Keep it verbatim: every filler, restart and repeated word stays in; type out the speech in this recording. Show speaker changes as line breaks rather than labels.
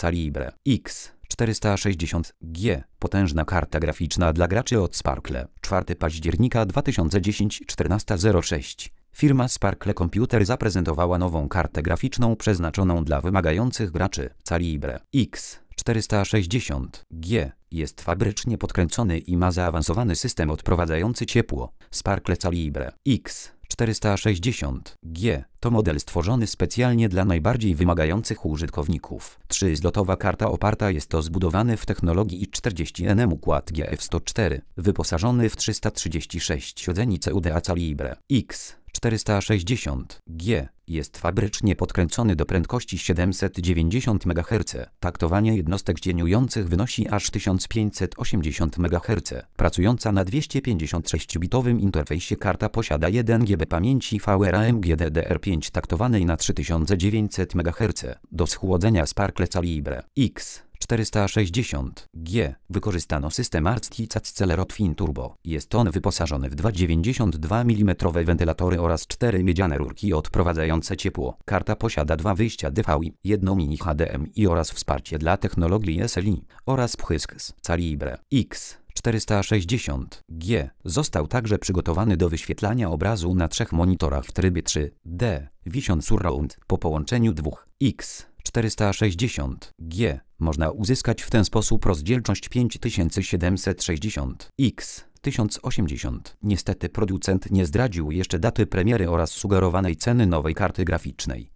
Calibre X czterysta sześćdziesiąt G. Potężna karta graficzna dla graczy od Sparkle. czwartego października dwa tysiące dziesiątego, czternasta zero sześć. Firma Sparkle Computer zaprezentowała nową kartę graficzną przeznaczoną dla wymagających graczy. Calibre X czterysta sześćdziesiąt G jest fabrycznie podkręcony i ma zaawansowany system odprowadzający ciepło. Sparkle Calibre X czterysta sześćdziesiąt G to model stworzony specjalnie dla najbardziej wymagających użytkowników. Trzyzlotowa karta oparta jest o zbudowany w technologii i czterdzieści nanometrów układ G F sto cztery, wyposażony w trzysta trzydzieści sześć rdzeni C U D A. Calibre X czterysta sześćdziesiąt G jest fabrycznie podkręcony do prędkości siedemset dziewięćdziesiąt megaherców. Taktowanie jednostek zdzieniujących wynosi aż tysiąc pięćset osiemdziesiąt megaherców. Pracująca na dwieście pięćdziesiąt sześć bitowym interfejsie karta posiada jeden giga pamięci V R A M G D D R pięć taktowanej na trzy tysiące dziewięćset megaherców. Do schłodzenia Sparkle Calibre X czterysta sześćdziesiąt G wykorzystano system Arctic Accelerot Fin Turbo. Jest on wyposażony w dwa dziewięćdziesiąt dwa milimetrowe wentylatory oraz cztery miedziane rurki odprowadzające ciepło. Karta posiada dwa wyjścia D V I, jedno mini H D M I oraz wsparcie dla technologii S L I oraz P H Y S. Calibre X czterysta sześćdziesiąt G został także przygotowany do wyświetlania obrazu na trzech monitorach w trybie trzy D Vision Surround. Po połączeniu dwóch X czterysta sześćdziesiąt G można uzyskać w ten sposób rozdzielczość pięć tysięcy siedemset sześćdziesiąt X tysiąc osiemdziesiąt. Niestety producent nie zdradził jeszcze daty premiery oraz sugerowanej ceny nowej karty graficznej.